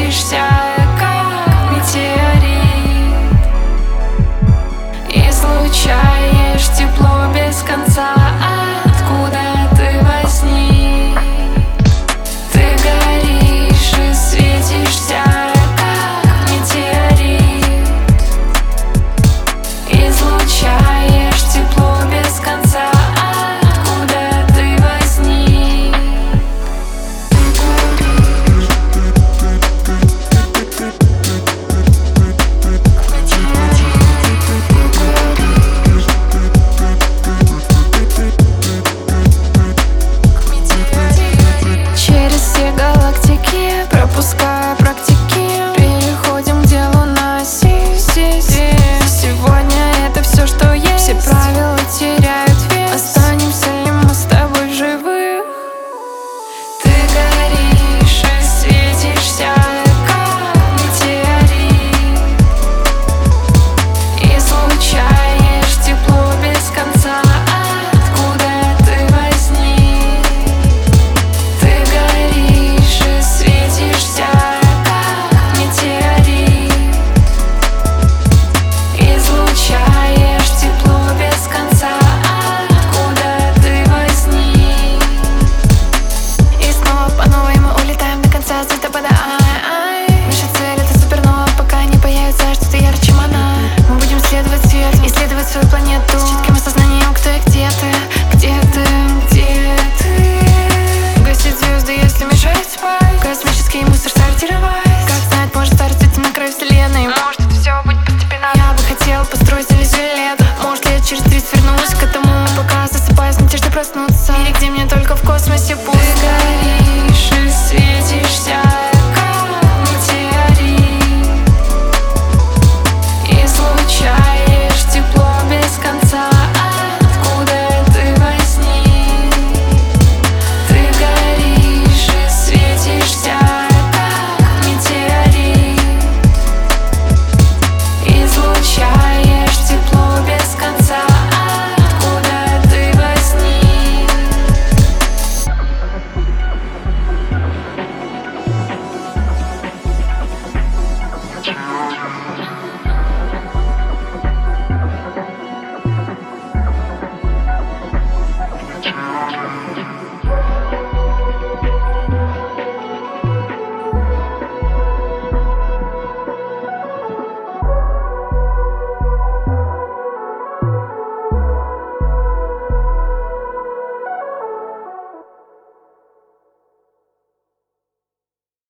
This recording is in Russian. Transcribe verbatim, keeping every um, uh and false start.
светишься, как метеорит. Излучаешь тепло без конца. Откуда ты возник? Ты горишь и светишься, как метеорит. Излучаешь тепло без конца. Откуда ты возник? Через все галактики, пропуская практики, переходим к делу на си, си, си. Сегодня это все, что есть. Все правила теряют вес. Останемся ли мы с тобой живы? Ты горишь и светишься, как метеорит. Излучаешь тепло без конца. Откуда ты возник? Ты горишь и светишься, как метеорит. Излучаешь тепло без конца. Откуда ты возник? И снова по новой мы улетаем до конца звездопада. Ай-ай. Наша цель — это супернова, пока не появится что-то ярче, чем она. Мы будем следовать свет, исследовать свою планету с четким осознанием, кто и где ты.